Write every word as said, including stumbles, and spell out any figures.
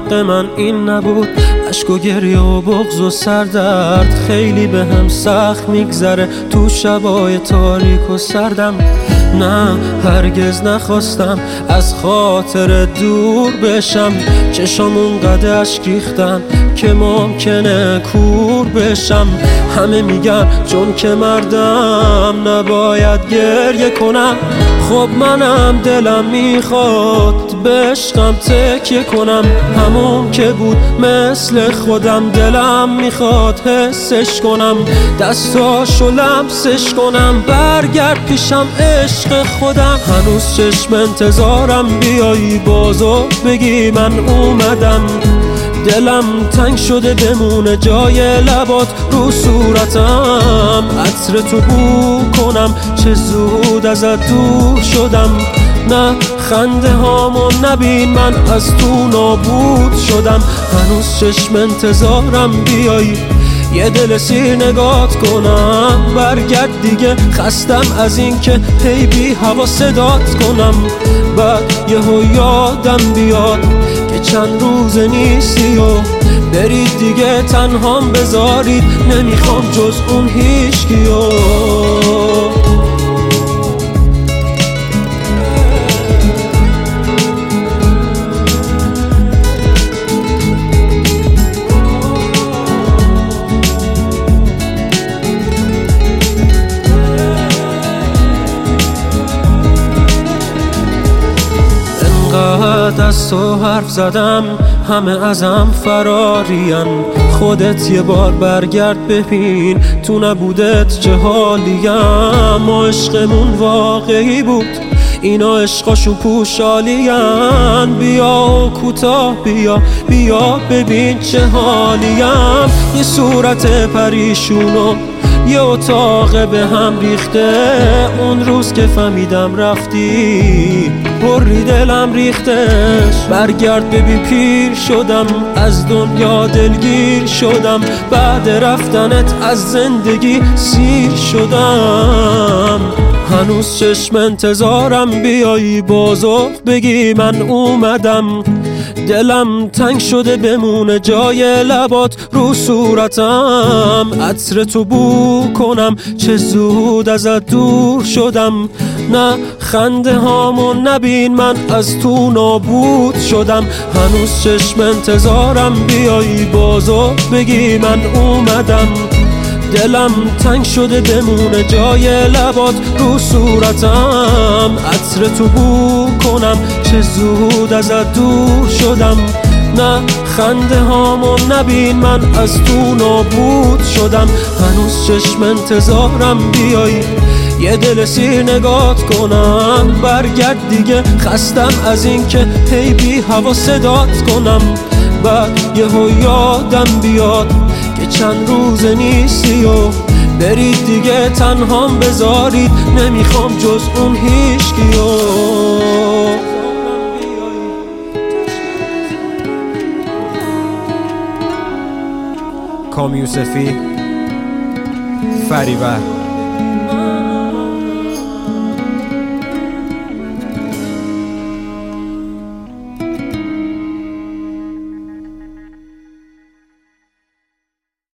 حق من این نبود. اشک و گریه و بغض و سردرد خیلی به هم سخت میگذره تو شبای تاریک و سردم. نه هرگز نخواستم از خاطر دور بشم، چشام اونقدر اشک ریختن که ممکنه کور بشم. همه میگن چون که مردم نباید گریه کنم، خب منم دلم میخواد به عشقم تکیه کنم. همون که بود مثل خودم دلم میخواد حسش کنم، دستاشو لمسش کنم، برگرد پیشم عشق خودم. هنوز چشم انتظارم بیایی بازو بگی من اومدم. دلم تنگ شده بمونه جای لبات رو صورتم، عطر تو بو کنم چه زود ازت دور شدم. نه خنده هامو نبین من از تو نابود شدم. هنوز چشم انتظارم بیایی یه دل سیر نگات کنم، برگرد دیگه خستم از این که هی بی هوا صدات کنم. بعد یهو یادم بیاد که چند روز نیستی و برید دیگه تنهام بذارید، نمیخوام جز اون هیچکیو. انقدر از تو حرف زدم همه ازم فرارین، خودت یه بار برگرد ببین تو نبودت چه حالیم. ما عشقمون واقعی بود اینا عشقاشون پوشالین، بیا و کوتاه بیا بیا ببین چه حالیم. یه صورت پریشونو یه اتاق به هم ریخته، اون روز که فهمیدم رفتی پری دلم ریختش. برگرد ببین پیر شدم از دنیا دلگیر شدم، بعد رفتنت از زندگی سیر شدم. هنوز چشم انتظارم بیایی بازو بگی من اومدم. دلم تنگ شده بمونه جای لبات رو صورتم، عطر تو بو کنم چه زود ازت دور شدم. نه خنده هامو نبین من از تو نابود شدم. هنوز چشم انتظارم بیایی بازو بگی من اومدم. دلم تنگ شده بمونه جای لبات رو صورتم، عطر تو بو کنم چه زود ازت دور شدم. نه خنده هامو نبین من از تو نابود شدم. هنوز چشم انتظارم بیایی یه دل سیر نگات کنم، برگرد دیگه خستم از این که هی بی هوا صدات کنم. بعد یهو یادم بیاد که چند روز نیستی و برید دیگه تنهام بذارید، نمیخوام جز اون هیچکیو. کامیوسفی فریور.